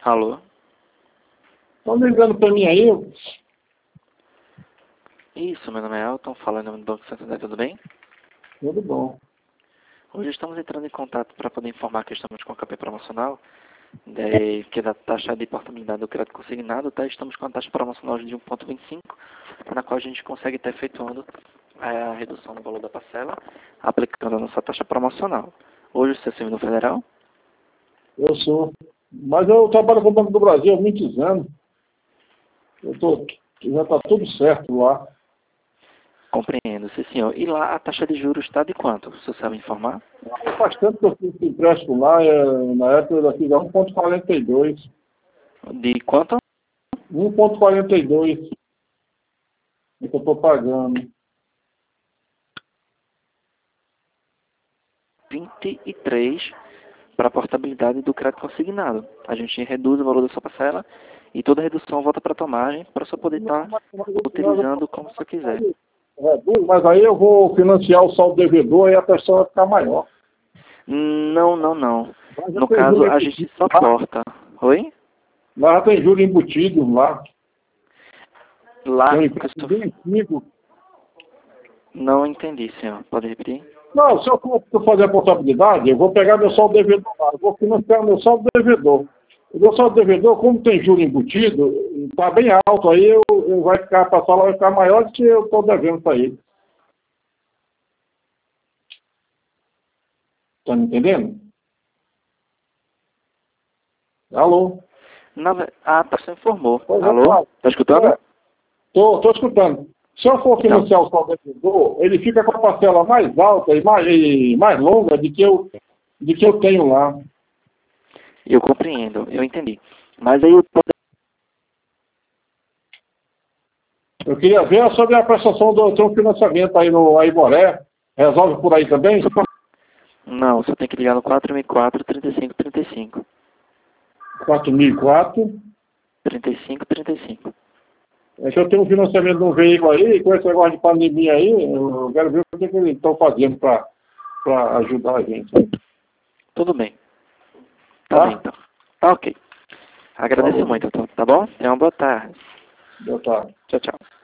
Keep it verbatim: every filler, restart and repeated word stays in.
Alô? Estão ligando para mim aí? Isso, meu nome é Elton, falando em nome do Banco Santander, tudo bem? Tudo bom. Hoje estamos entrando em contato para poder informar que estamos com a campanha promocional, de, que é da taxa de portabilidade do crédito consignado, tá? Estamos com a taxa promocional de um vírgula vinte e cinco, na qual a gente consegue estar efetuando a redução no valor da parcela, aplicando a nossa taxa promocional. Hoje você é servidor federal? Eu sou. Mas eu trabalho com o Banco do Brasil há muitos anos. Eu tô, já está tudo certo lá. Compreendo, sim senhor. E lá a taxa de juros está de quanto? Você sabe informar? Faz tempo que eu fiz esse empréstimo lá, é, na época eu fiz um vírgula quarenta e dois. De quanto? um vírgula quarenta e dois é que eu estou pagando. vinte e três para a portabilidade do crédito consignado. A gente reduz o valor da sua parcela e toda a redução volta para a tua margem para você poder estar utilizando como você quiser. Mas aí eu vou financiar o saldo devedor e a pessoa vai ficar maior. Não, não, não. Mas já No tem caso, juro a gente embutido só lá. corta. Oi? Lá já tem juro embutido lá. Lá, Tem um que eu empréstimo estou... bem antigo. Não entendi, senhor. Pode repetir? Não, se eu for fazer a portabilidade, eu vou pegar meu saldo devedor lá, eu vou financiar meu saldo devedor. O meu saldo devedor, como tem juro embutido, está bem alto, aí eu, eu vai ficar, a parcela vai ficar maior do que eu estou devendo para ele. Está me entendendo? Alô? Na... ve- Ah, tá, você informou. Pois é, Alô? claro. Tá escutando? Estou escutando. Se eu for Então, financiar o saldo devedor, ele fica com a parcela mais alta e mais, e mais longa de que, eu, de que eu tenho lá. eu compreendo, eu entendi. Mas aí eu Eu queria ver sobre a prestação do seu financiamento aí no Aimoré. Resolve por aí também? Não, você tem que ligar no quatro mil e quatro, trinta e cinco, trinta e cinco. quatro mil e quatro. trinta e cinco, trinta e cinco. É que eu tenho um financiamento de um veículo aí, com esse negócio de pandemia aí, eu quero ver o que, que eles estão fazendo para ajudar a gente. Tudo bem. Tá, Tá? bem, então. Tá ok. Agradeço Falou. muito, então, tá bom? Tenha uma boa tarde. Boa tarde. Tchau, tchau.